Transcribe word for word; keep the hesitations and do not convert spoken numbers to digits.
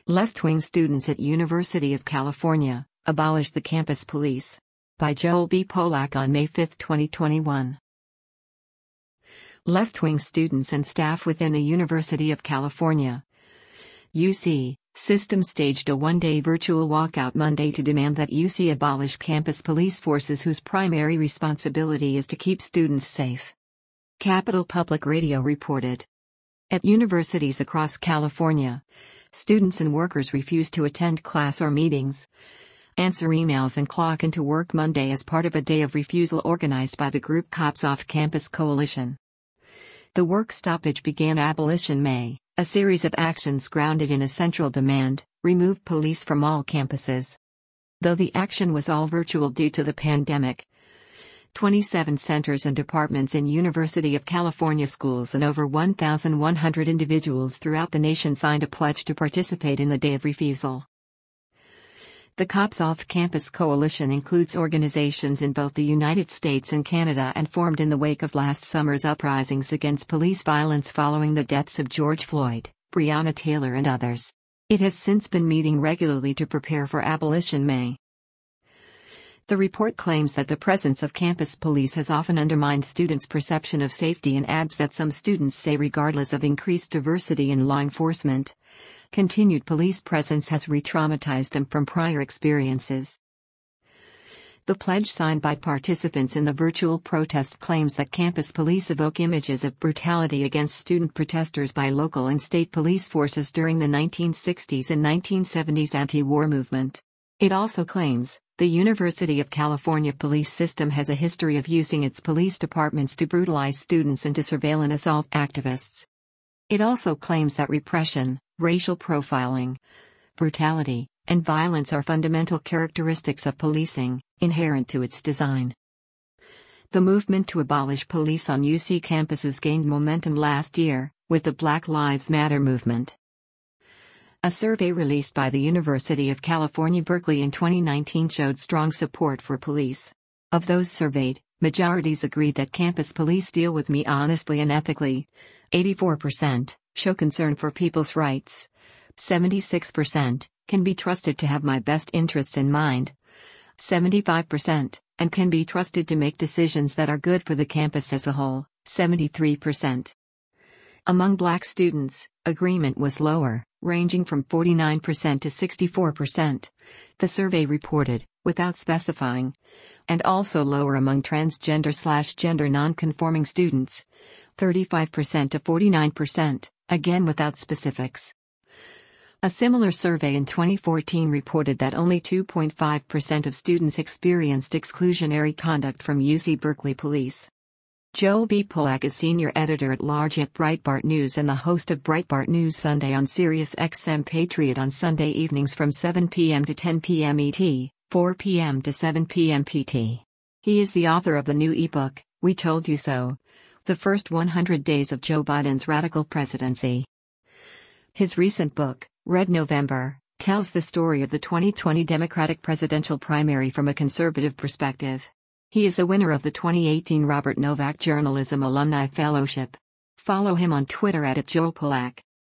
Left-wing students at University of California abolish the campus police. By Joel B. Polak on May fifth, twenty twenty-one. Left-wing students and staff within the University of California, U C, system staged a one-day virtual walkout Monday to demand that U C abolish campus police forces whose primary responsibility is to keep students safe. Capital Public Radio reported. At universities across California, students and workers refuse to attend class or meetings, answer emails and clock into work Monday as part of a day of refusal organized by the group Cops Off Campus Coalition. The work stoppage began Abolition May, a series of actions grounded in a central demand: remove police from all campuses. Though the action was all virtual due to the pandemic, twenty-seven centers and departments in University of California schools and over one thousand one hundred individuals throughout the nation signed a pledge to participate in the Day of Refusal. The Cops Off Campus Coalition includes organizations in both the United States and Canada and formed in the wake of last summer's uprisings against police violence following the deaths of George Floyd, Breonna Taylor and others. It has since been meeting regularly to prepare for Abolition May. The report claims that the presence of campus police has often undermined students' perception of safety and adds that some students say regardless of increased diversity in law enforcement, continued police presence has re-traumatized them from prior experiences. The pledge signed by participants in the virtual protest claims that campus police evoke images of brutality against student protesters by local and state police forces during the nineteen sixties and nineteen seventies anti-war movement. It also claims the University of California police system has a history of using its police departments to brutalize students and to surveil and assault activists. It also claims that repression, racial profiling, brutality, and violence are fundamental characteristics of policing, inherent to its design. The movement to abolish police on U C campuses gained momentum last year, with the Black Lives Matter movement. A survey released by the University of California, Berkeley in twenty nineteen showed strong support for police. Of those surveyed, majorities agreed that campus police deal with me honestly and ethically. eighty-four percent show concern for people's rights. seventy-six percent can be trusted to have my best interests in mind. seventy-five percent and can be trusted to make decisions that are good for the campus as a whole. seventy-three percent. Among Black students, agreement was lower, ranging from forty-nine percent to sixty-four percent, the survey reported, without specifying, and also lower among transgender/gender non-conforming students, thirty-five percent to forty-nine percent, again without specifics. A similar survey in twenty fourteen reported that only two point five percent of students experienced exclusionary conduct from U C Berkeley police. Joel B. Polak is senior editor-at-large at Breitbart News and the host of Breitbart News Sunday on Sirius X M Patriot on Sunday evenings from seven p m to ten p m E T, four p m to seven p m P T. He is the author of the new ebook, We Told You So: The First one hundred Days of Joe Biden's Radical Presidency. His recent book, Red November, tells the story of the twenty twenty Democratic presidential primary from a conservative perspective. He is a winner of the twenty eighteen Robert Novak Journalism Alumni Fellowship. Follow him on Twitter at Joel Polak.